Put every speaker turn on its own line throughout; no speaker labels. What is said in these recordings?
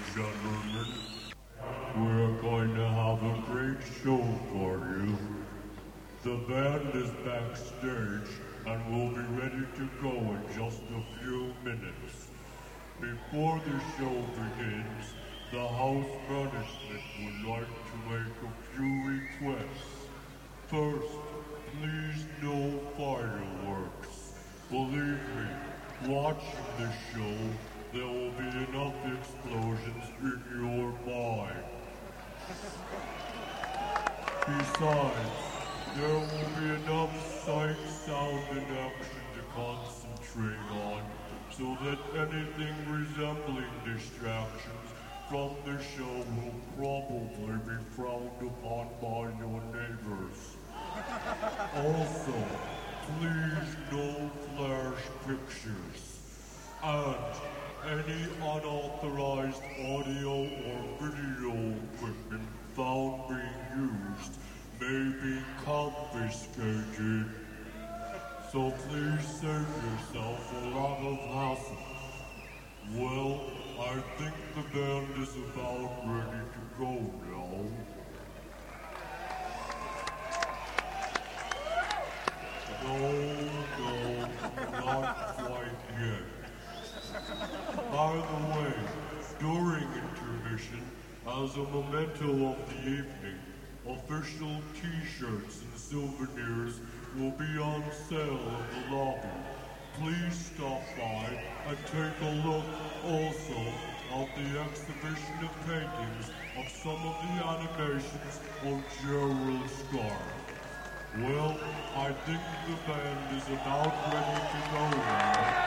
gentlemen, we're going to have a great show for you. The band is backstage and will be ready to go in just a few minutes. Before the show begins, the house management would like to make a few requests. First, please no fireworks. Believe me, watching the show, there will be enough explosions in your mind. Besides, there will be enough sight, sound, and action to concentrate on, so that anything resembling distractions from the show will probably be frowned upon by your neighbors. Also, please no flash pictures. And any unauthorized audio or video equipment found being used may be confiscated. So please save yourself a lot of hassle. Well, I think the band is about ready to go now. No, not quite yet. By the way, during intermission, as a memento of the evening, official t-shirts and souvenirs will be on sale in the lobby. Please stop by and take a look also at the exhibition of paintings of some of the animations of Gerald Scarf. Well, I think the band is about ready to go now.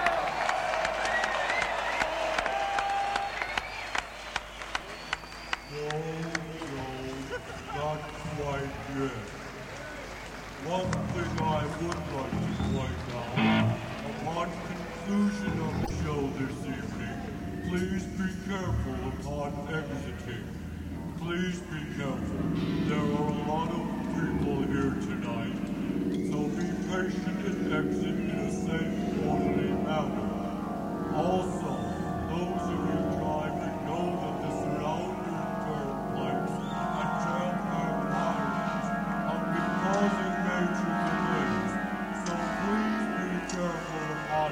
No, not quite yet. One thing I would like to point out, upon conclusion of the show this evening, please be careful upon exiting. Please be careful. There are a lot of people here tonight, so be patient and exit in a safe, orderly manner. Also, those of you driving know that the surrounding turnpikes and tram-packed highways have been causing major delays, so please be careful upon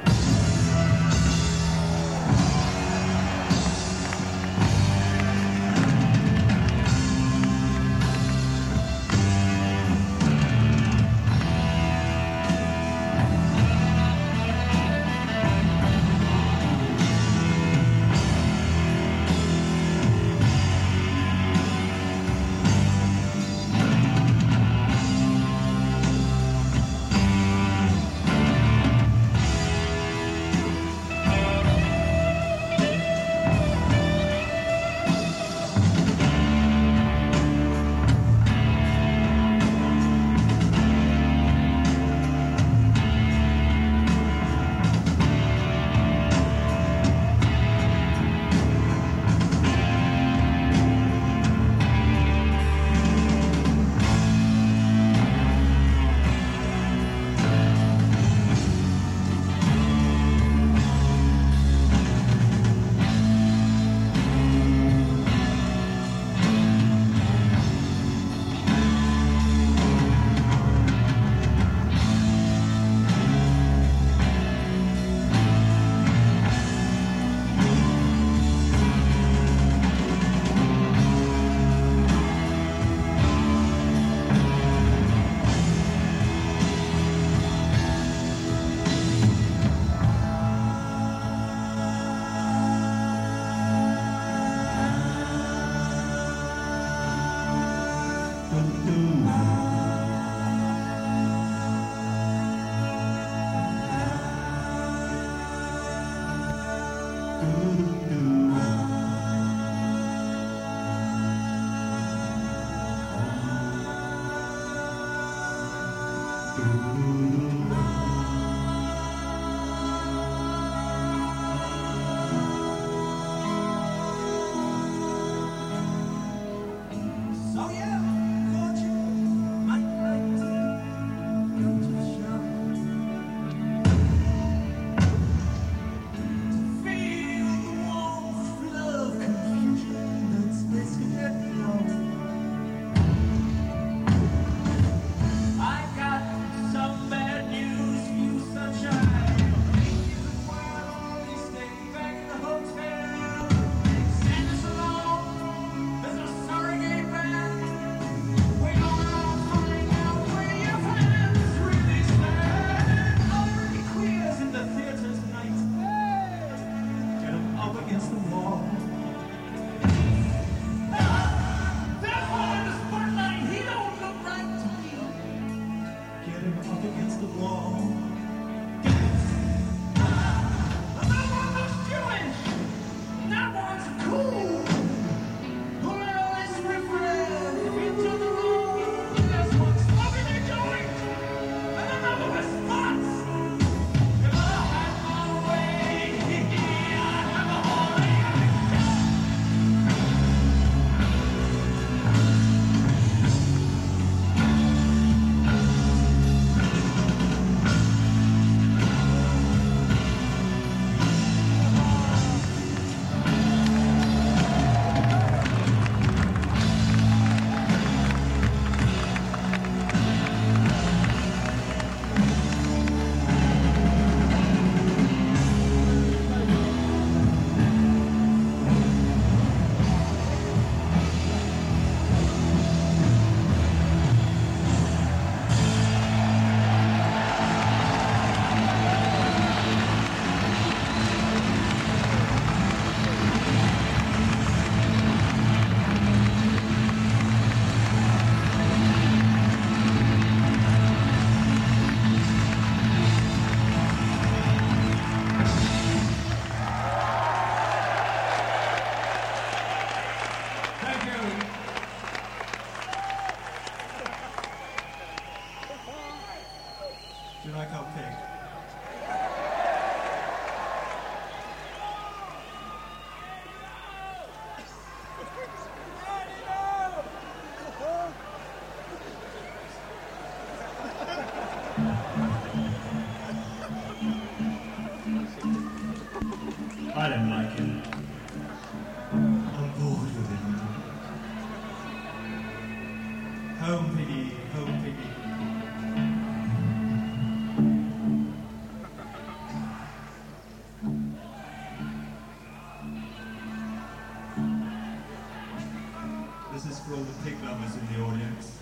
for all the pig lovers in the audience.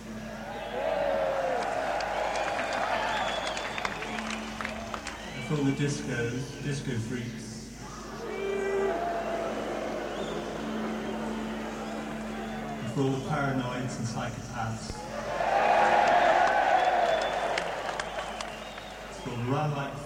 And for all the disco freaks. And for all the paranoids and psychopaths. It's called Run Like